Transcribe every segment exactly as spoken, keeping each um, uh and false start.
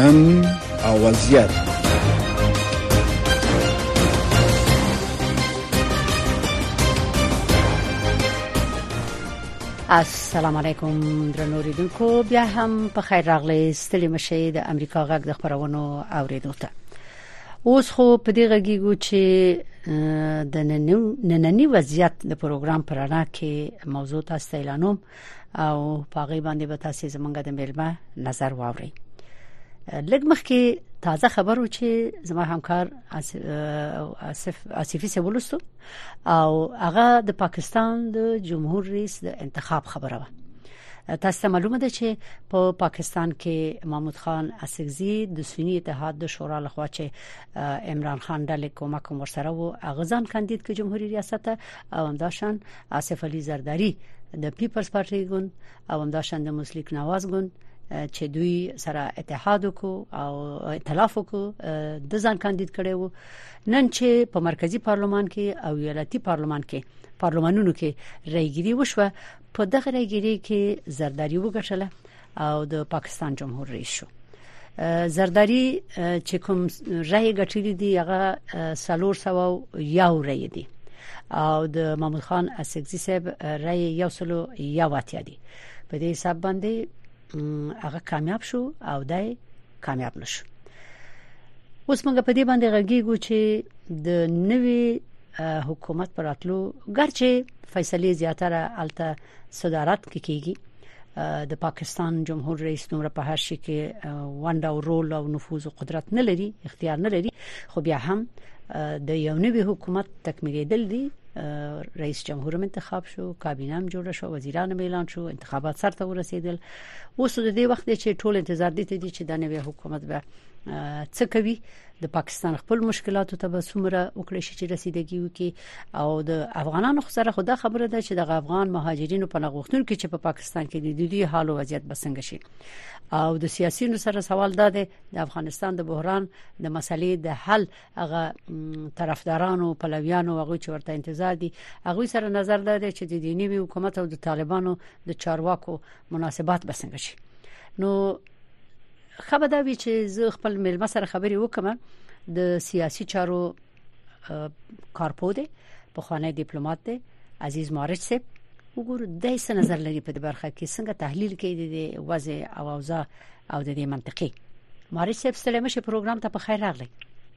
نن او وضعیت. السلام علیکم درنو اوریدونکو، بیا هم په خیر راغلی. ستړي مشه د امریکا غږ د خبرونو اوریدو ته. اوس خو په دې غږیږو چې د نننی وضعیت د پروګرام پر اړه کې موضوع تاسو ته اعلانوم او په هغه باندې به تاسو زمونږ د میلمه نظر واورئ. لږ مخکې تازه خبرو چې زما همکار آصف آصفی سے ولستو او هغه د پاکستان د جمهور رئیس د انتخاب خبره و. تاسو ته معلومه ده چې په پا پاکستان کې محمود خان اسکزي د سنی اتحاد د شورا لخوا چې عمران خان ډلې کومک ورسره وو اغزان کاندید کې جمهوریت ریاست او همداشان آصف علي زرداری د پیپلز پارټي ګوند او همداشان د مسلک نواز ګوند چې دوی سره اتحاد وکړو او ائتلاف وکړو د ځان کاندید کړي وو. نن چې په مرکزی پارلمان کې او ایالتي پارلمان کې پارلمانونو کې رایګيري وشوه، په دغه رایګيري کې زرداری وګټله او د پاکستان جمهور رئیس شو. زرداری چې کوم رای ګټلی دی هغه سلور سو یو رای دی او د محمود خان اسکزي صاحب رای یو سلو یو اتیا دی. په دې حساب باندې هغه کامیاب شو او دای کامیاب نشو. اوس موږ په دې باندې غږیږو چې د نوې حکومت پر اتلو ګرچه فیصله زیاتره الته صدارت کې کیږي، د پاکستان جمهور رئیس نومره په هر شي کې ونډه او رول او نفوذ او قدرت نه لري، اختیار نه لري، خو بیا هم د یو نوې حکومت تکمیلېدل دي. رئیس جمهور انتخاب شو، کابینه هم جوړه شو، وزیران اعلان شو، انتخابات سرته ورسېدل. اوس د دې وخت چې ټول انتظار دي ته دي چې د نوې حکومت به څه کوي، د پاکستان خپل مشکلاتو ته به څومره وکړي چې رسیدګي وکړي او د افغانانو سره خدا خبره ده چې د افغان مهاجرینو په نغښتون کې چې په پاکستان کې د دوی حال او وضعیت بسنګ شي او د سیاسيونو سره سوال ده د افغانستان د بحران د مسلې د حل هغه طرفدارانو پلویانو هغه چې ورته انتظار دي هغه سره نظر ده چې د دیني حکومت او د طالبانو د چارواکو مناسبات بسنګ شي. نو خبر دا وی چې زه خپل ملما سره خبري وکم د سیاسي چارو کارپوده په خانه ډیپلوماټ دی عزیز مارچ صاحب وګور د څه نظر لري په برخه کې څنګه تحلیل کوي د وضع او اوضاع او د دې منطقي. مارچ صاحب سلام شه پروګرام ته په خیر راغلی.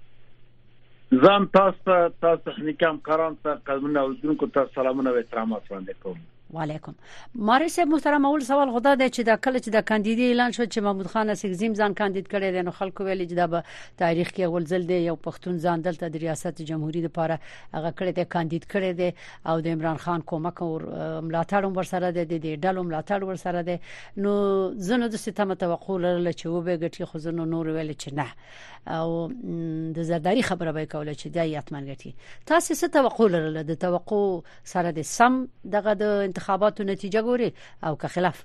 زم تاسو تاسو تخنیکام کاران ته قدمونه او دونکو ته سلامونه او احترامات وړاندې کوم. وعلیکم. مارچ صاحب محترم، اول سوال خدا ده چې دا کله چې د کاندیدي اعلان شو چې محمود خان اسکزي ځان کاندید کړي دي، نو خلکو ویل چې دا به تاریخ کې اول ځل دی یو پښتون ځان دلته د ریاست جمهوریت لپاره هغه کړي دي کاندید کړي دي او د عمران خان کومک او ملاتړ ور سره ده د ډلو ملاتړ ور سره ده. نو زنه د ستامه توقع لرله چې و به ګټي خو زنه نور ویل چې نه او د زرداری خبره به کوله چې دا یاتمن ګټي. تاسو څه توقع لرله؟ د توقع سره د سم دغه د انتخاباتو نتیجه ګوري او که خلاف؟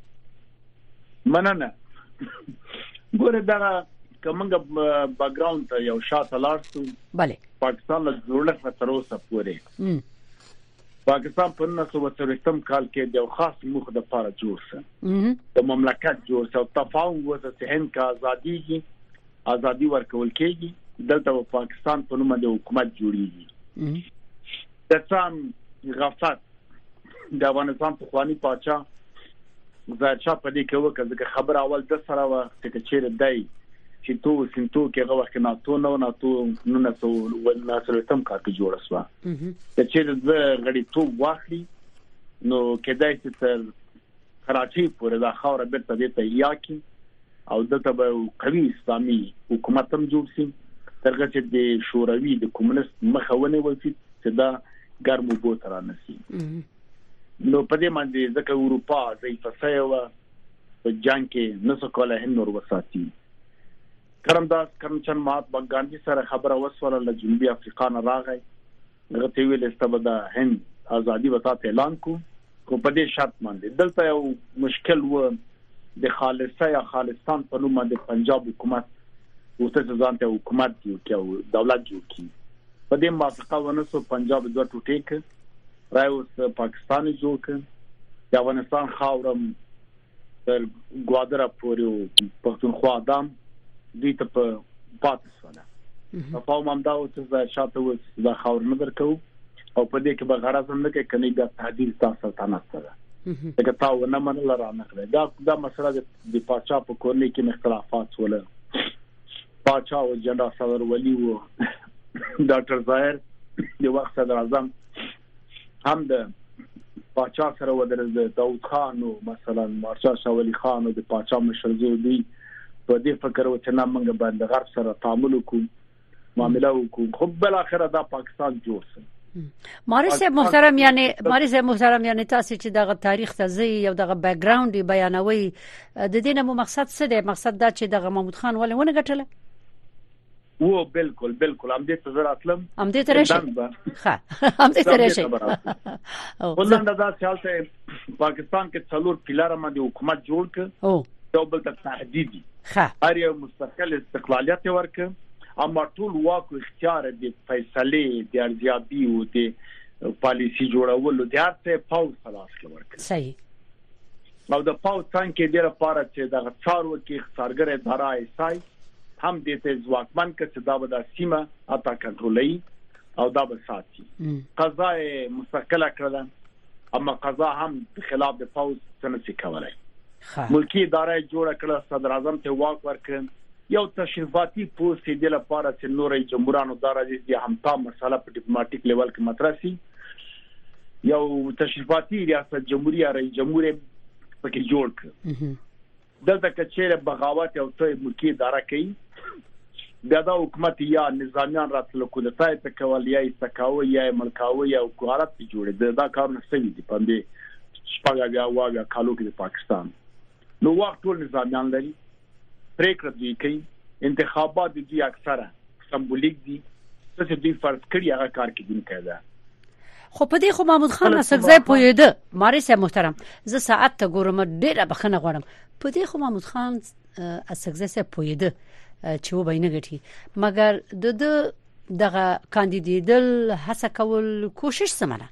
مننه. ګوره دا کومه بیک ګراوند ته یو شاته لارسو. bale پاکستان له جوړښت تر اوسه پورې پاکستان په نولس سوه څلوېښتم کال کې د یو خاص موخه د لپاره جوړ شو، د مملکت جوړ شو. تفاهم و چې هند کا ازادي ازادي ورکول کېږي، دلته پاکستان په نوم د حکومت جوړیږي. د څام غفلت د افغانستان په خواني پاچا ځای چا په دې کې وکړه چې خبر اول د سره وخت کې چیرې دی چې تو سنتو کې هغه وخت نه تو نو نه تو نو نه تو ولناسره تم کار کې جوړ شو. چې چیرې د غړي تو واخلي نو کېدای چې تر کراچي پورې دا خاور به ته دې ته یاکي او دته به قوي اسلامي حکومت هم جوړ شي ترغه چې د شوروي د کمونست مخاونه وځي چې دا ګرمو بوتره نشي. نو په دې باندې ځکه اروپا ضعیفه شوه په جنگ کې نسو کوله هند نور وساتي. کرمداس کرمچند مهاتما ګاندھی سره خبره وسوله له جنوبي افریقا نه راغی، هغه ته ویل استبدا هند ازادي وتا اعلان کو کو په دې شرط باندې دلته یو مشکل و د خالصه یا خالستان په نوم د پنجاب حکومت وته ځانته حکومت جوړ کړو، دولت جوړ کړ. په دې موافقه ونسو پنجاب دوه ټوټې ک راوس پاکستان جوړ ک. د افغانستان خاورم تر ګوادره پورې پښتونخوا دام دوی ته په پاتې سواله په قوم هم دا اوس د شاته اوس د خاور نه درکو او په دې کې به غرض هم نه کوي کني بیا تحدید تاسو سلطنت سره دا تاسو نه منل را نه کړی دا دا مسله د پاچا په کورنۍ کې اختلافات ول پاچا او جنرال صدر ولی وو ډاکټر ظاهر د وخت صدر اعظم هم د پاچا سره ودرېد داوود خان او مثلا مارشال شاه ولی خان او د پاچا مشرزي دی په دې فکر و چې نه موږ باندې غرب سره تعامل وکړو معاملې وکړو خو بل اخر دا پاکستان جوړ شو مارس محترم یعنی مارس محترم یعنی تاسو چې دغه تاریخ ته زی یو دغه بیک گراوند بیانوي د دې نه مقصد څه دی مقصد دا چې دغه محمود خان ولې ونه ګټله و بالکل بالکل هم دې ته راتلم هم دې ته راشي ها هم دې ته راشي ولنده دا چې پاکستان کې څلور پیلار باندې حکومت جوړ ک او یو بل ته تهدیدي ها هر یو مستقل استقلالیت ورک اما ټول واک او اختیار د فیصله د ارزیابي او د پالیسی جوړولو د هرڅه پاو خلاص کې ورک صحیح او د پاو څنګه د لپاره چې د څارو کې څارګر اداره ایسای هم د ته ځواکمن کړي دا به د سیمه اتا کنټرولي او دا به ساتي قضا مستقله کړل اما قضا هم د خلاف د پاو څنګه کولای ملکی اداره جوړ کړل صدر اعظم ته واک ورکړ یو تشریفاتي پوسټ دی لپاره چې نورې جمهوریانو داري دي هم تا مسله په ډیپلوماټیک لیول کې مطرح سي یو تشریفاتي ریاست جمهوریت رئیس جمهور پکې جوړ کړ دلته کچېره بغاوت او ته ملکی اداره کوي بیا دا حکومت یا نظامیان راتلو کوله تای ته کول یا استکاوي یا ملکاوي یا حکومت جوړه دا کارونه سوي دي په دې شپږ بیا واګه کالو کې د پاکستان نو وخت ټول نظامیان لري پریکړه دوی کوي انتخابات دي اکثره سمبولیک دي څه دوی فرض کړی هغه کار کې دین کړه خو په دې خو محمود خان اسکزای پویده مارس محترم زه ساعت ته ګورم ډیره بخنه غواړم په دې خو محمود خان اسکزای پویده چې و بینه غټي مګر د دغه کاندیدیدل هڅه کول کوشش سمره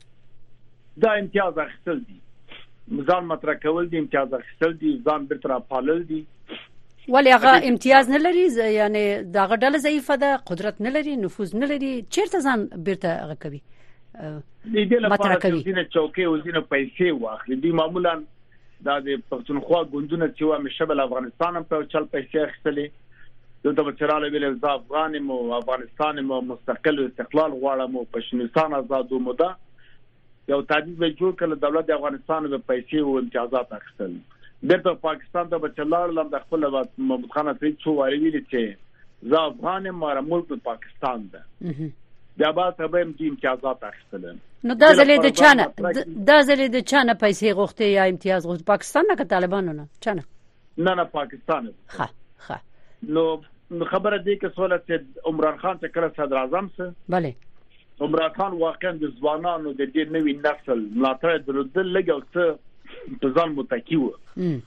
دا امتیاز اخیستل دي ځان مطرح کول دي امتیاز اخیستل دي ځان برتر پالل دي ولی هغه امتیاز نه لري یعنی دغه ډله ضعیفه ده قدرت نه لري نفوذ نه لري چیرته ځان بیرته هغه کوي دې د لپاره چې نه چوکي او ځینې پیسې واخلي دي معمولا د پښتونخوا ګوندونه چې و مشبل افغانستان په چل پیسې اخلي دغه بچراله ویل ز افغان مو افغانستان مو مستقل استقلال غواړم او پښتونستان آزادو موده یو تحدید به جوړ کړل دولت افغانستان به پیسې او امتیازات اخیستل دغه پاکستان ته بچلار لم د خپل محمود خان ته څو واری ویل چې ز افغان مر ملک پاکستان ده بیا با ته به امتیازات اخیستل نو دا زلې د چانه دا زلې د چانه پیسې غوښته یا امتیاز غوښته پاکستان نه که طالبانو نه چانه نه نه پاکستان ها ها نو خبره دې کې سوال چې عمران خان ته کړه صدر اعظم سره bale عمران خان واقعا د ځوانانو د دې نوې نسل ملاتړ درلودل لګو څه په ځان متکی و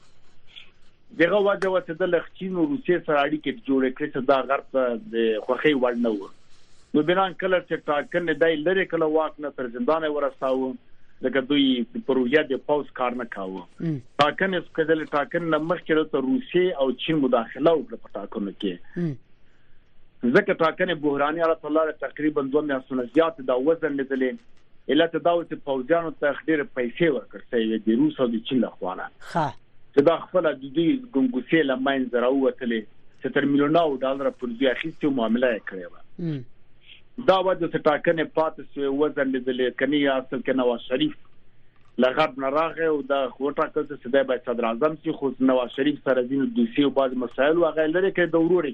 دغه وجه وته د لخچین او روسیې سره اړیکې جوړې کړې چې دا غرب د خوخي وړ نه و نو بنان کله چې ټاکنه دای لری کله واک نه تر زندان ورساو لکه دوی پروژه د پاوس کار نه کاوه ټاکنه سکدل ټاکنه مخکې ته روسیې او چین مداخله وکړه په ټاکنو کې ځکه ټاکنه بحراني الله تعالی تقریبا دوه میاشتې زیات دا وزن لیدلې اله ته داوت پوزانو ته خډیر پیسې ورکړې د روس او د چین لخوا ها چې دا خپل د دې ګنګوسې لماین زراوتلې چې تر میلیونو ډالر پر دې اخیستو معاملې کړې و دا وجه چې ټاکنه پاتې سو وزن لیدلې کني اصل کې نواز شریف لغرب نه راغی او دا خوټه کړه چې د صدر اعظم چې خو نواز شریف سره دین دوسی او بعض مسایل او غیر لري کې دوروري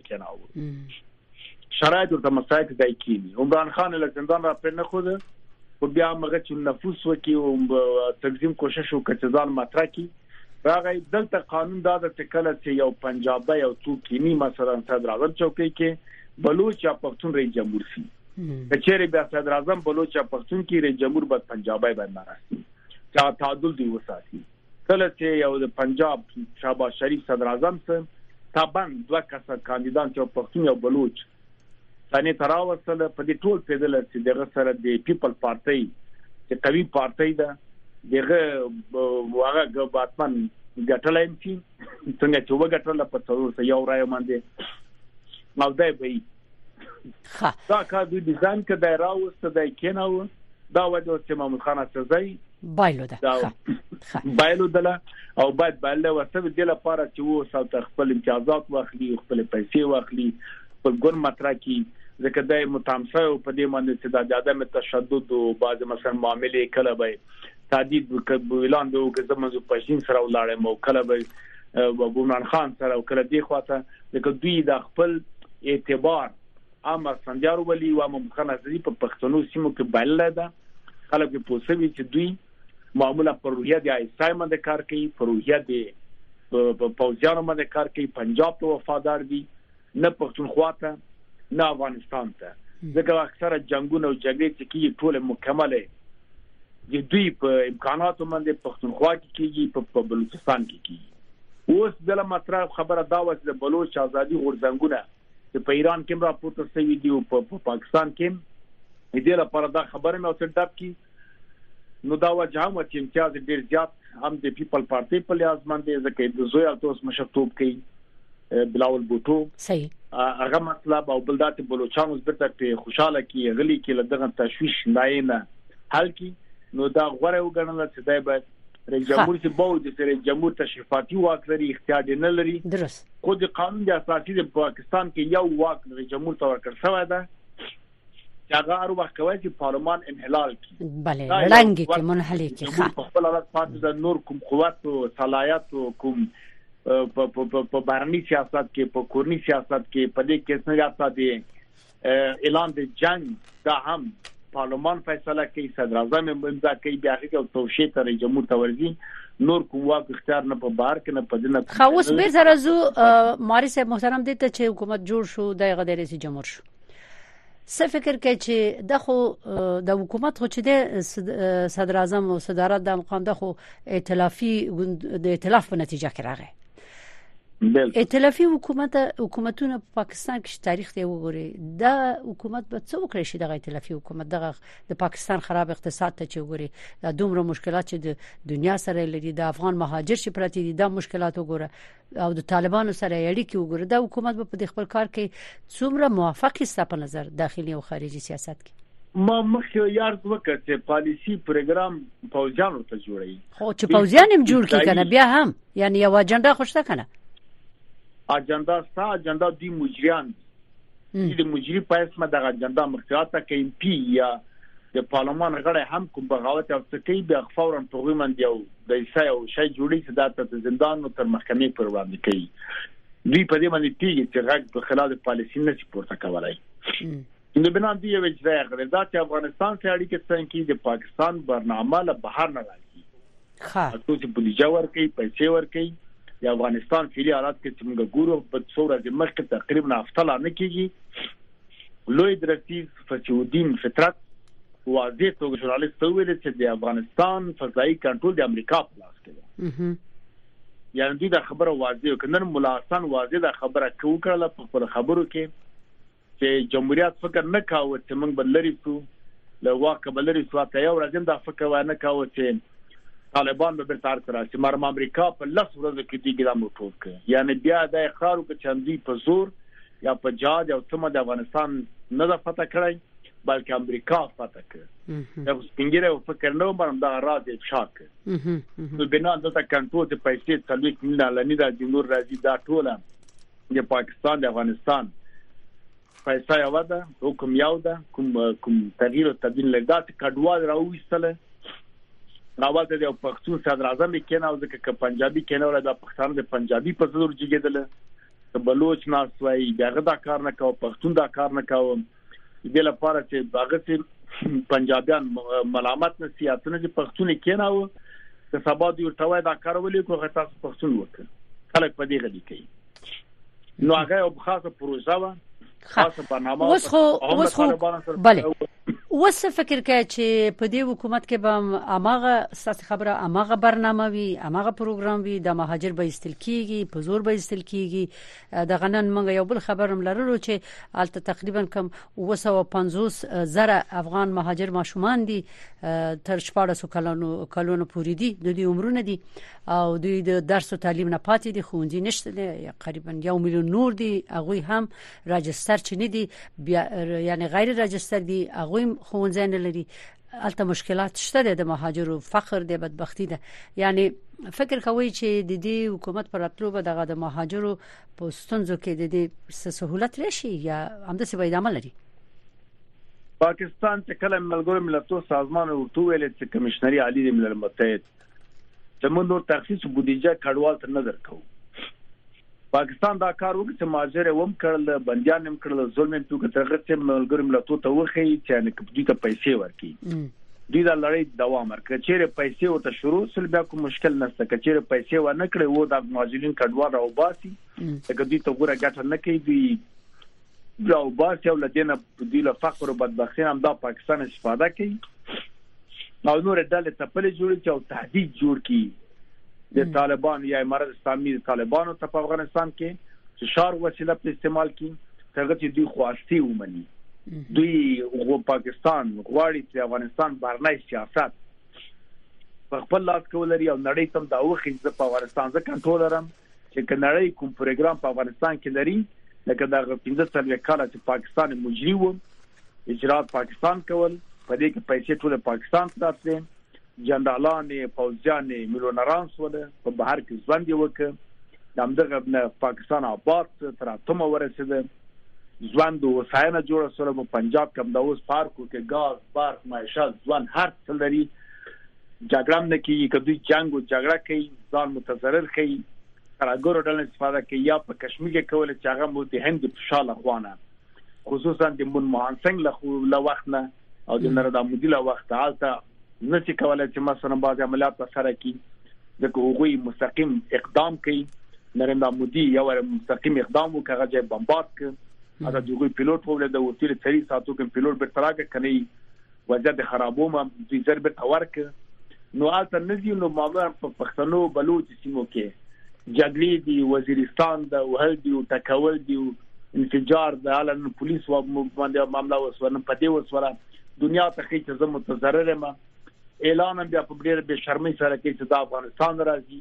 کېناو شرایط ورته مسایل دای کینی عمران خان له زندان را پر نه خوده او بیا موږ چې نفوس وکي او تنظیم کوشش وکړي چې ځان مطرح کړي راغی دلته قانون دا د کله چې یو پنجابي او توکینی مثلا صدر اعظم چوکي کې بلوچ یا پښتون رئیس جمهور سي کچېره بیا صدر اعظم بلوچ یا پښتون کې رئیس جمهور بد پنجابي باندې راځي چې تعادل دی وساتي کله چې یو د پنجاب شهباز شریف صدر اعظم سره تابان دوه کسه کاندیدان چې پښتون او بلوچ ثاني تراوسله په دې ټول پیدل چې دغه سره د پیپل پارټي چې قوي پارټي ده دغه واغه ګباتمن ګټلای شي څنګه چې وګټل په څلور یو راي باندې نو دای به ها دا کار دوی ډیزاین کړی راوست د کیناو دا وجه چې محمود خان سزای بایلو ده بایلو دله او باید بایله وسوي د لپاره چې وو ساوت خپل امتیازات واخلي خپل پیسې واخلي په ګون ماترا کې ځکه د متامسه په دې باندې چې د عدم تشدد او بعض مثلا معاملې کله به تهدید وکړي اعلان به وکړي زموږ په شین سره ولاړم او کله به عمران خان سره او کله دی خواته ځکه دوی د خپل اعتبار امر سنجار ولی او مخنه سړي په پښتنو سیمو کې بایله ده خلک په پوسوي چې دوی معمولا پر روحیه د ایسای باندې کار کوي پر روحیه د پوځیانو باندې کار کوي پنجاب ته وفادار دي نه پښتونخوا ته نه افغانستان ته ځکه اکثره جنگونه او جګړې چې کیږي ټول مکمله دي دوی په امکاناتو باندې پښتونخوا کې کیږي په بلوچستان کې کیږي اوس د مطرح خبره دا و چې بلوچ ازادي غورځنګونه په ایران کې راپورته شوی دی او په پاکستان کې دې لپاره دا خبره مې اوس ډاپ کی نو دا وجه هم چې امتیاز ډیر زیات هم د پیپل پارټي په لیاز باندې ځکه د زوی التوس مشرتوب کوي بلاول بوټو صحیح هغه مطلب او بلدات بلوچستان زبرته په خوشاله کې غلي کې لدغه تشويش نه حل کی نو دا غوړې وګڼل چې دای به رئیس جمهور چې باو د رئیس جمهور تشریفاتي واک لري اختیار نه لري درست خو د قانون د اساسي د پاکستان کې یو واک رئیس جمهور ته ورکړ شوی ده چې هغه هر وخت کوي چې پارلمان انحلال کړي بله رنګ کې منحل کې ښه خپل حالت پاتې د نور کوم قوت او صلاحیت او کوم په بهرني سیاست کې په کورني سیاست کې په دې کې څنګه تاسو اعلان د جنگ دا هم پارلمان فیصله کوي صدر اعظم امضا کوي بیا هغه توشیح ته رئیس جمهور ته ورځي نور کوم واک اختیار نه په بار کې نه په دنه خو اوس به زره زو ماري صاحب محترم دې ته چې حکومت جوړ شو دغه د رئیس جمهور شو څه فکر کوي چې د خو د حکومت خو چې د صدر اعظم او صدارت د مقام د خو ائتلافي د ائتلاف په نتیجه کې راغی ائتلافي حکومت حکومتونه په پاکستان کې تاریخ دی وګوري دا حکومت به څه وکړي شي د ائتلافي حکومت دغه د پاکستان خراب اقتصاد ته چې وګوري دا دومره مشکلات چې د دنیا سره لري د افغان مهاجر چې پراتی دي دا مشکلات وګوره او د طالبانو سره اړیکې وګوره دا حکومت به په خپل کار کې څومره موافق است په نظر داخلي او خارجي سیاست کې ما مخکې یار وکړ چې پالیسی پروګرام پوځیانو ته جوړي خو چې پوځیان هم جوړ کړي کنه بیا هم یعنی یو اجنډا خوشته کنه اجنډا ستا اجنډا دی مجریان دي د مجری په اسمه د اجنډا مخاطه کې ام پی یا د پارلمان غړي هم کوم بغاوت او تکي به فورا په ومن دی او د ایسای او شای جوړي چې د زندان تر محکمې پر وړاندې کوي دوی په دې باندې پیږي چې غږ په خلاف پالیسی نه سپورته کولای نو بنا دی یو ځای غره دا چې افغانستان سره اړیکې څنګه د پاکستان برنامه له بهر نه راځي ها تاسو چې بودیجه ورکړي پیسې ورکړي د افغانستان فعلی حالات کې چې موږ ګورو په څوره د مخکې تقریبا افتلا نه کیږي لوی درتیز فسیودین فطرت واضح توګه ژورنالیست ویل چې د افغانستان فضائي کنټرول د امریکا په لاس کې دی یعنی دوی دا خبره واضح کړه مولا حسن واضح دا خبره کوله په خبرو کې چې جمهوریت فکر نه کاوه چې موږ بلری شو له واقع بلری شو ته یو راځم دا فکر و نه کاوه چې طالبان به برتار کړه چې مرم امریکا په لس ورځې کې دې ګرام ټول کړ یعنی بیا د اخرارو کې چاندي په زور یا په جهاد او تم د افغانستان نه د فتح کړی بلکې امریکا فتح کړ دا سپینګره فکر نه ومرم دا راځي شاک نو بنا د تا کنټرول د پیسې تلويک نه لنی د جمهور راځي دا ټوله د پاکستان د افغانستان پیسې یو ده حکم یو ده کوم کوم تغییر او تبديل لګات کډوال راوېستله راوال ته د پښتون صدر اعظم کې نه او د پنجابي کې نه ولا د پښتون د پنجابي په زور جګیدل د بلوچ ناسوي دغه دا کار نه کوي پښتون دا کار نه کوي د لپاره چې هغه چې پنجابیان ملامت نه سیاستونه چې پښتون کې نه و د سبا دی ورته دا کار ولې کوي تاسو پښتون وکړه خلک په دې غلي کوي نو هغه په خاصه پروژه و خاصه برنامه اوس خو اوس خو بله وسه فکر کوي چې په دې حکومت کې به اماغه ستاسو خبره اماغه برنامه وي اماغه پروګرام وي د مهاجر به استل کیږي په زور به استل کیږي د غنن منګ یو بل خبرم لرلو چې الته تقریبا کم اوه سوه او پنځوس زره افغان مهاجر ماشومان دي تر شپاړس کلونو کلونو پورې دي د دې عمرونه دي او دوی د درس او تعلیم نه پاتې دي خوندي نشته دي تقریبا یو میلیون نور دي هغه هم راجستر چ نه دي یعنی غیر راجستر دي هغه خوندزه نه لري الته مشکلات شته د مهاجرو فقر د بدبختی ده یعنی فکر کوي چې د دې حکومت پر اتلو به دغه د مهاجرو په ستونزو کې د دې سہولت راشي یا همدا څه به ادامه لري پاکستان چې کله ملګرو ملتونو سازمان ورته ویل چې کمشنري عالی د ملل متحد زموږ نور تخصیص بودیجه کډوال ته نظر کوو پاکستان دا کار وکړي چې ماجر ووم کړل بنديان هم کړل ظلم هم توګه ترغه چې ملګرو ملتونو ته وخی چې نه کپدي ته پیسې ورکړي دوی دا لړۍ دوام ورکړي چې پیسې ورته شروع سل بیا کوم مشکل نشته چې پیسې ونه کړي وو د ماجرین کډوال او باسي چې دوی ته ګوره ګټه نه کوي دوی او باسي او لدينا دوی له فقر او بدبختی هم دا پاکستان استفاده کوي نو نور ډلې ته په جوړ کې او تهدید جوړ کی د طالبان یا امارت اسلامي د طالبانو په افغانستان کې چې شار وسیله په استعمال کی څنګه چې دوی خواستی ومني دوی غو پاکستان غواړي چې افغانستان بهرنی سیاست په خپل لاس کې ولري او نړۍ تم دا وخت چې په افغانستان ځکه کنټرول لرم چې نړۍ کوم پروګرام په افغانستان کې لري لکه دا پنځه څلوېښت کاله چې پاکستان مجري و اجرات پاکستان کول په دې کې پیسې ټول پاکستان ته راتلې جنرالان پوځیان میلیونران سول په بهر کې ځوان دی وکړه د همدغه پاکستان آباد تر اتمه ورسېده ځوان د وسایل جوړ سره په پنجاب کې د اوس پارکو کې غاز بارک معیشت ځوان هر څه لري جګړه نه کوي کدي جنگ او جګړه کوي ځان متضرر کوي ترګور ډول استفاده کوي یا په کشمیر کې کول چې هغه مو د هند په شاله خوانه خصوصا د منموهن سنگ له وخت نه او د نردا مودي له وخت حالته نشي کولای چې مثلا بعض عملیات سره کی د کوغوي مستقیم اقدام کوي نریندرا مودي یو مستقیم اقدام وکړي چې بمبارد کړي دا دوی پیلوټ وله د وتیل تری ساتو کې پیلوټ به تراګه کني وجه د خرابومه د ضرب تورک نو البته نزي نو معاملې په پښتنو بلوچ سیمو کې جګړې دی وزیرستان د وهل دی او تکول دی انفجار د علن پولیس و باندې معاملې وسونه پدې وسوره دنیا ته چې زمو متضرر ما اعلان بیا په ډېر به شرمۍ سره کې چې د افغانستان راځي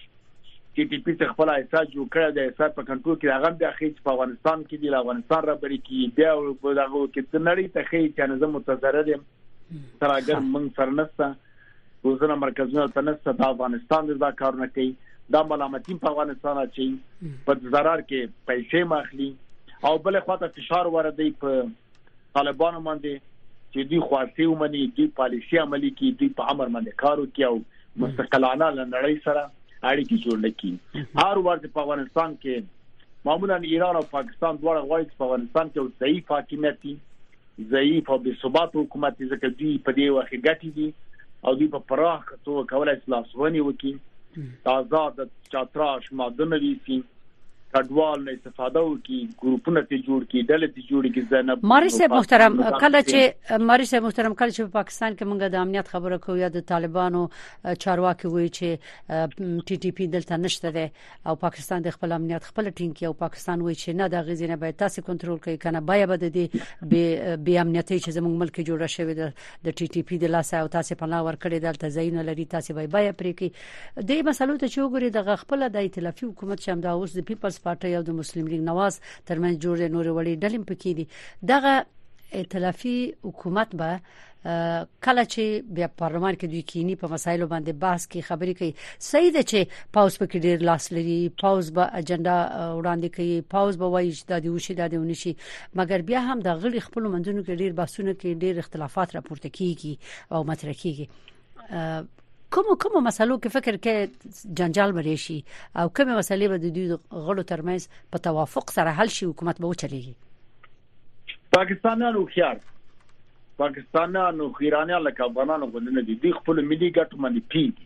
چې ټي پی څخه خپل احساس جوړ کړی د احساس په کنټرول کې هغه بیا خېچ په افغانستان کې د افغانستان را بری کې بیا په دغه کې د نړۍ ته خېچ چې نظم متضرر تر اگر موږ سرنسته روزنه مرکزونه تنسته د افغانستان د کارونه کوي دا ملامتین په افغانستان اچي په ضرر کې پیسې ماخلي او بل خواته فشار وردی په طالبانو باندې چې دوی خواستی ومني دوی پالیسي عملي کوي دوی په امر باندې کار کوي او مستقلانه لنړۍ سره اړیکې جوړ کړي هر ورته په افغانستان کې معمولا ایران او پاکستان دواړه غواړي چې په افغانستان کې ضعیف حاکمیت ضعیف او بې ثبات حکومت ځکه دوی په دې وخت ګټي دي او دوی په پراخ توګه کولای شي لاسونی وکړي آزاد چاتراش مادن ویسي کډوال نه استفاده وکي ګروپونه ته جوړ کی ډلې ته جوړ کی زینب ماري صاحب محترم کله چې ماري صاحب محترم کله چې په پاکستان کې موږ د امنیت خبره کوو یا د طالبانو چارواکي وایي چې ټي ټي پی دلته نشته ده او پاکستان د خپل امنیت خپل ټینګ کې او پاکستان وایي چې نه د غزینه باید تاسو کنټرول کوي کنه باید به د دې بي امنیتي چې زموږ ملک جوړه شوی د ټي ټي پی د لاسه او تاسو په لا ور کړی دلته زین لري تاسو باید باید پرې کی د مسلو ته چې وګوري د خپل د ائتلافي حکومت شم دا اوس د پیپلز پارټي او د مسلم لیگ نواز ترمن جوړ نور وړي ډلې پکې دي دغه ائتلافي حکومت به کله چې بیا پارلمان کې دوی کینی په مسایلو باندې بحث کې خبرې کوي صحیح ده چې پاوز پکې ډیر لاس لري پاوز به اجنډا وړاندې کوي پاوز به وایي چې د دې وشي د دې ونشي مګر بیا هم د غړي خپل منځونو کې ډیر بحثونه کې ډیر اختلافات راپورته کیږي او مطرح کیږي کوم کوم مسلو کې فکر کې جنجال ورشي او کومه مسلې به د دوی غړو ترمنځ په توافق سره حل شي حکومت به وچلېږي پاکستانانو خيار پاکستانانو خیرانیان لکه افغانانو غوښنه دي د خپل ملي ګټو باندې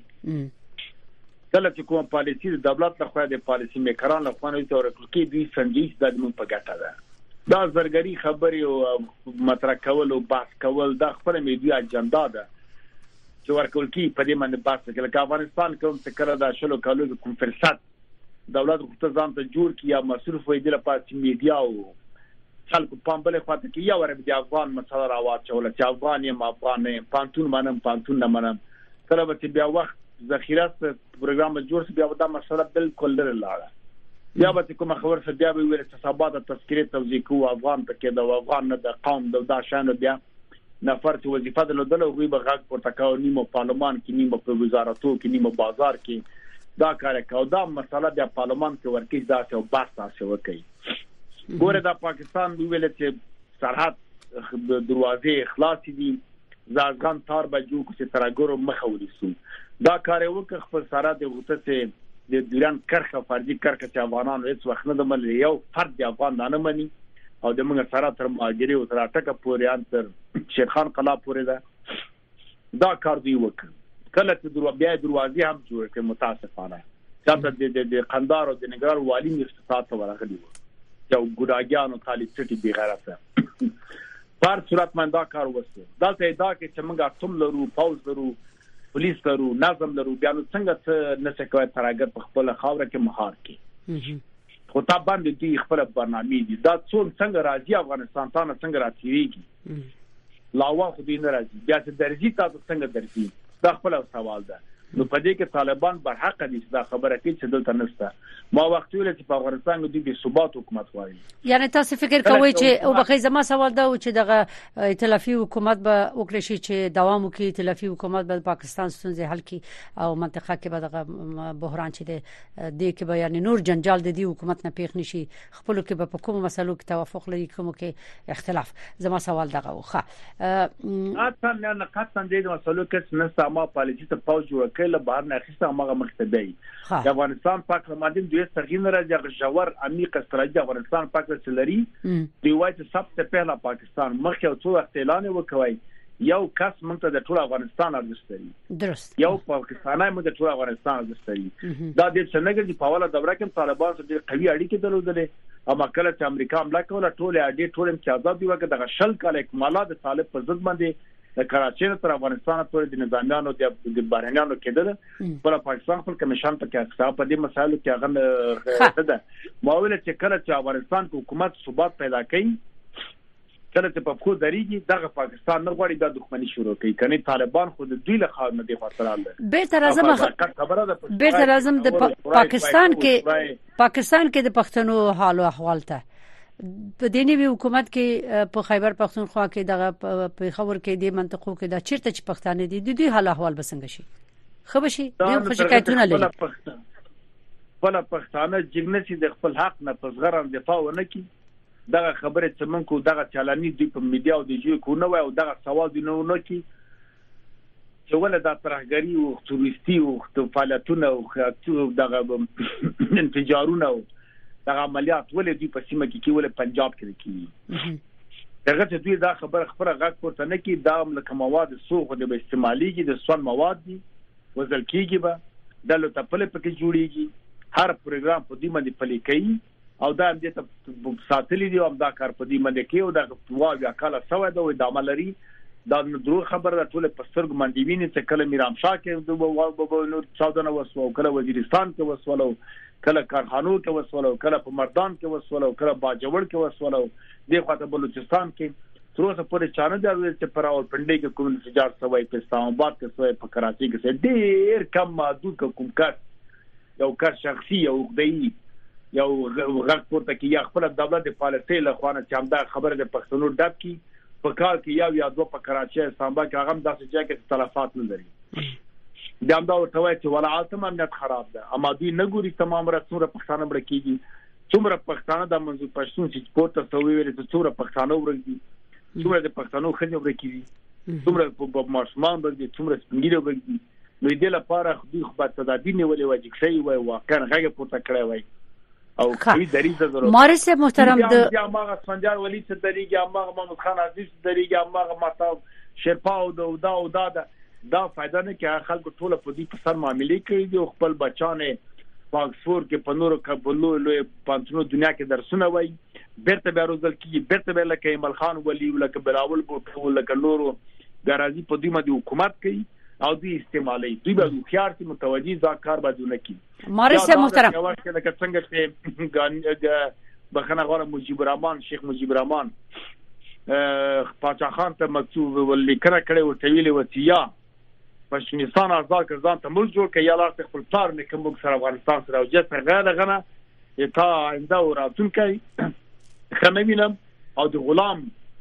پیږي کله چې کوم پالیسي د دولت لخوا د پالیسي میکران لخوا نه تور کړی دوی سنجیش د موږ په ګټه ده دا زرګری خبري او مطرح کول او بحث کول دا خپل میډیا اجنډا ده چې ورکول کی په دې باندې بحث کوي چې افغانستان کوم څه کړه دا شلو کالو کوم فرصت دولت غوښتل ته جوړ کی یا مصرف وې د لپاره میډیا او خلکو په بل خاطر کې یا ور د افغان مسله راوچول چې افغان یم افغان پانتون منم پانتون نه منم کله به بیا وخت ذخیره پروګرام جوړ شي بیا دا مسله بالکل لري لاړه بیا به کوم خبر څه بیا به ویل حسابات تذکرې توزیع کوو افغان ته کې د افغان نه د قوم د داشانو بیا نفر چې وظیفه درلودله وی به غږ پورته کاو نیمه پارلمان کې نیمه په وزارتو کې نیمه بازار کې دا کار کاو دا مسله بیا پارلمان کې ورکی دا څه او بحث تاسو وکړي ګوره دا پاکستان ویل چې سرحد دروازې خلاص دي ځان تار به جوړ کړي ترګورو مخولي سو دا کار وکړ خپل سره د غوته د دوران کرخه فردي کرخه چې افغانانو هیڅ وخت نه د مل یو فرد د افغان نه مني او د موږ سره تر ماګری او تر ټکه پورې انتر شیخان قلا پورې دا دا کار دی وکړ کله چې درو بیا دروازې هم جوړ کړ متاسفانه چې د د قندار او د نګار والی استفاده ورغلی و یو ګډاګیانو خالد سټي بي غیرته پر صورت من دا کار وسه دا ته دا کې چې موږ ټول لرو پاوز لرو پولیس لرو نظم لرو بیا نو څنګه څه نشه کوي ترګر په خپل خاور کې مهار کې خو تا باندې دی خپل برنامه دي دا څون څنګه راځي افغانستان ته څنګه راځي لاوا خو دې نه راځي بیا چې درځي تاسو څنګه درځي دا خپل سوال ده نو په دې کې طالبان برحق دي چې دا خبره کوي چې دلته نشته ما وخت ویل چې په افغانستان کې د ثبات حکومت وایي یعنی تاسو فکر کوئ چې او بخې زما سوال دا و چې دغه ائتلافي حکومت به وکړي شي چې دوام وکړي ائتلافي حکومت به پاکستان ستونزې حل کړي او منطقه کې به دغه بحران چې د دې کې به یعنی نور جنجال د دې حکومت نه پیښ نشي خپل کې به په کوم مسلو کې توافق لري کوم کې اختلاف زما سوال دغه وخه اته نه نه قطعا دې مسلو کې نه سما پالیسي ته پاوز جوړ کله بهر نه اخیسته هغه مختبي د افغانستان پاک رمادین دوی سرګین راځي جوړ عمیق استراتیجی افغانستان پاک سلري دی وایي چې سب څه پهلا پاکستان مخکې او څو وخت اعلان وکوي یو کس مونږ ته د ټول افغانستان ارزښتري درست یو پاکستانای مونږ د ټول افغانستان ارزښتري دا د څنګه د پاوله دوره کې طالبان سره قوي اړیکې درلودلې اما کله چې امریکا حمله کوله ټول اړیکې ټول امتیازات دی وکړه د شل کال اکمالات د طالب پر ضد باندې د کراچۍ تر افغانستان پورې د نظامیانو د بهرنیانو کېدل پر پاکستان خپل کمیشن ته کې حساب په دې مسایلو کې هغه ده ماویل چې کله چې افغانستان حکومت ثبات پیدا کړي کله چې په خو دریږي دغه پاکستان نه غواړي د دښمنی شروع کوي کني طالبان خود دوی له خاطر نه دی خاطراله به تر اعظم به تر اعظم د پاکستان کې پاکستان کې د پښتنو حال او احوال ته په دیني حکومت کې په خیبر پختونخوا کې دغه په خبر کې د منطقو کې د چیرته چې پښتانه دي د دوی حال احوال بسنګ شي خو به شي د شکایتونه لري بل پښتانه جګنسي د خپل حق نه پزغر دفاع ونه کی دغه خبره چې منکو دغه چالاني دی په میډیا او د جوړ کو نه وای او دغه سوال دی نه نه کی چې ولې دا ترهګری او توريستي او فعالیتونه او دغه انفجارونه دغه عملیات ولې دوی په سیمه کې کې ولې پنجاب کې کې دغه چې دوی دا خبره خبره غږ پورته نه کی دا ملک مواد سوق د استعماليږي د سون مواد دي وزل کېږي به د لته په لپاره کې جوړيږي هر پروګرام په دې باندې پلي کوي او دا دې ته ساتلې دي او دا کار په دې باندې کې او دا واګه کاله سوي دا د عملري دا درو خبره ټول په سترګ باندې ویني چې کله میرام شاه کې د نور چاودنه وسو کله وزیرستان کې وسولو کله کارخانو کې وسولو کله په مردان کې وسولو کله باجوړ کې وسولو د خاطر بلوچستان کې تر اوسه پورې چانه دا چې پر اول پنډي کې کوم انفجار سوي په اسلام آباد کې سوي په کراچۍ کې ډېر کم محدود کوم کار یو کار شخصي یو دی یو غږ پورته کې یا خپل دولت د پالیسۍ له خوانه چې همدا خبره د پښتنو ډب کی په کال کې یو یا دوه په کراچۍ اسلام آباد کې هغه داسې ځای کې تلفات نه لري د همدا ورته وایي چې ولا عالم امنیت خراب ده اما دوی نه ګوري تمام رسوره پښتانه بړ کېږي څومره پښتانه د منځو پښتون چې سپورت ته ویل چې څومره پښتانه ورګي څومره د پښتنو خځې ورګي څومره په ماشومان ورګي څومره سپینګیره ورګي نو دې لپاره خو خو په تدابیر نیولې وایي چې شي وایي واقعا هغه پورته کړی وایي او کوي دریزه ضرورت مارس محترم د اماغه سنجار ولی څه دریږي اماغه محمد خان عزیز دریږي اماغه ماتاب شرپاو د دا او دا دا فائدہ نه کې خلکو ټول په دې په سر معاملې کوي او خپل بچانه پاکسفور کې په نورو کبلو لوی پانتونو دنیا کې درسونه وایي بیرته بیا روزل کیږي بیرته بیا لکه ایمل خان ولی لکه بلاول بوټو لکه نورو ګرازي په دې باندې حکومت کوي او دوی استعمالي دوی به خيار سي متوجي ځکار باندې کی مارس محترم لکه څنګه چې بخنه غوړه مجيب الرحمن شیخ مجيب الرحمن پاچا خان ته مکتوب ولیکره کړي او تویل وتیا پښتونستان آزاد کړه ته ملک جوړ کړي یا لا خپل پلار نه کوم سره افغانستان سره او جته غاله غنه اتا انده وراتون کوي خنوینم او د غلام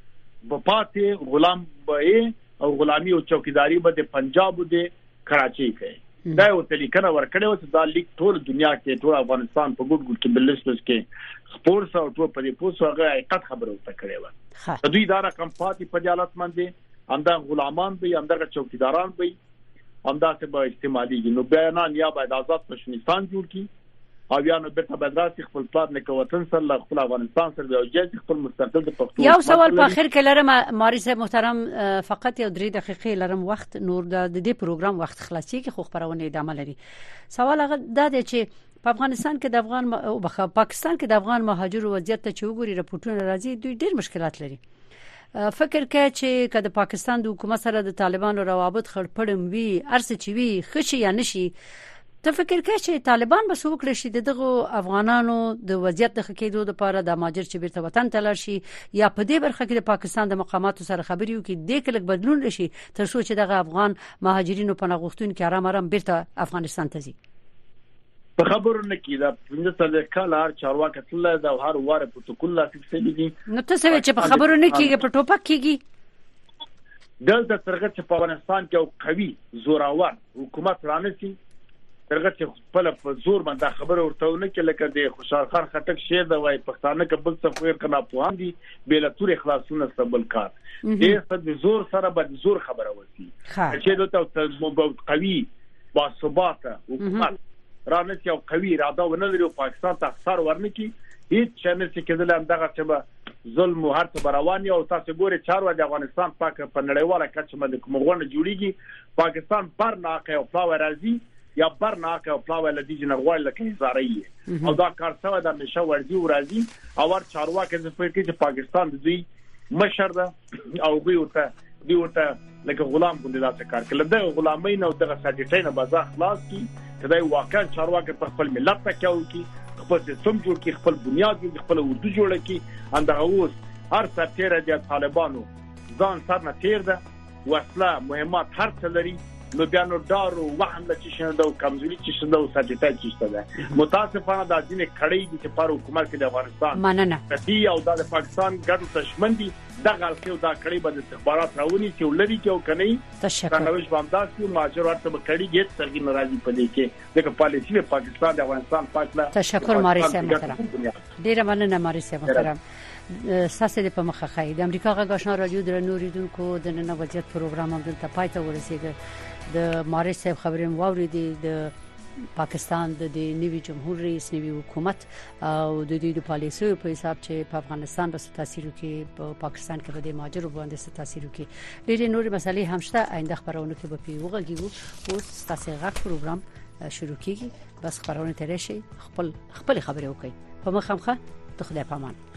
بپاتې غلام به او غلامی او چوکیداری به د پنجاب او د کراچي کوي دا یو طریقه ورکړې و چې دا لیک ټول دنیا کې ټول افغانستان په ګډ ګډ کې بلستوس کې سپورټس او ټول په دې پوسو هغه حقیقت خبره وته کړې و دوی دا رقم پاتې په جالت باندې انده غلامان به انده چوکیداران به انده څه به استعمالي نو بیان یا باید آزاد پښتونستان جوړ کی او یا نو بیرته بدراسي خپل پلان نه کوتن سره خپل افغانستان سره د اوجه خپل مستقل د پښتون یو سوال په اخر کې لرم مارس محترم فقط یو درې دقیقې لرم وخت نور د دې پروګرام وخت خلاصي کې خو خبرونه ادامه لري سوال هغه دا دی چې په افغانستان کې د افغان او په پاکستان کې د افغان مهاجرو وضعیت ته چوغوري راپورټونه راځي دوی ډېر مشکلات لري فکر کې چې کله پاکستان د حکومت سره د طالبانو روابط خړپړم وي ارڅ چی وي خشي یا نشي ته فکر کې چې طالبان به څوک لشي دغه افغانانو د وضعیت د خکېدو لپاره د ماجر چې بیرته وطن ته لار شي یا په دې برخه کې د پاکستان د مقاماتو سره خبري وکړي د کلک بدلون لشي تر څو چې دغه افغان مهاجرینو په نغښتون کې آرام آرام بیرته افغانستان ته ځي په خبرو نه کیدا پنځه سال کال هر چارواکه تل د هر واره پروتوکول لا فکسلي دي نو ته څه چې په خبرو نه کیږي په ټوپک کیږي دلته ترغه چې په افغانستان کې او قوي زوراور حکومت رانسي ترغه چې خپل په زور باندې خبره ورته نه کې لکه د خوشحال خان خټک شعر د وای پښتانه کبل څه خیر کنا پوهان دي بل تور اخلاصونه سبل کار دې څه د زور سره به زور خبره وسی چې دوی قوي با ثبات حکومت رانسي او قوي اراده ونه لري پاکستان ته اثر ورنکي هیڅ چنه چې کېدل هم دغه چې ظلم او هرڅه برواني او تاسو ګوري چارو د افغانستان پاک په نړیواله کچه باندې کومغونه جوړیږي پاکستان پر ناقه او پلاو راځي یا برناکه او پلاو لدی جنغوال لکه هزاري او دا کار څه د نشه ورځي ورځي او ور چارواکه د فکر کې چې پاکستان د دوی مشر ده او دوی ورته دوی ورته لکه غلام باندې دا کار کوي د غلامۍ نه او د ساجټین بازار خلاص کی کدی واقعا چارواکه په خپل ملت ته کوي کی خپل سیستم جوړ کی خپل بنیاد جوړ خپل اردو جوړ کی انده اوس هر سرتیر د طالبانو ځان سره تیر ده وسله مهمات هر څه لري نو بیا نو دارو وهم د چې شنه د کمزوري چې شنه د ساجټای چې شته متاسفانه د ځینې کړي دي چې پر حکومت کې د افغانستان مننه کدي او د پاکستان ګډ دشمندي د غلطي او د کړي باندې استخبارات راوني چې لري کې او کني تشکر نوښت باندې ماجر ورته کړي دي ترګي ناراضي پدې کې د پالیسي د پاکستان د افغانستان پاکلا تشکر مارس محترم ډیر مننه مارس محترم ساسه په مخه خای د امریکا غاښنا رادیو در نوریدونکو د نن وضعیت پروګرام هم دلته پای ته ورسیږي د مارس صاحب خبرې واوریدې د پاکستان د نوي جمهور رئیس نوي حکومت او د دې د پالیسي په حساب چې په افغانستان به تاثیر وکړي په پاکستان کې به د ماجر باندې تاثیر وکړي ډېرې نورې مسلې هم شته آینده خبرونه کې به پیوغږیږو اوس تاسو غږ پروګرام شروع کیږي بس خبرونه ترې شي خپل خپل خبرې وکړي په مخامخه ته خدای پامان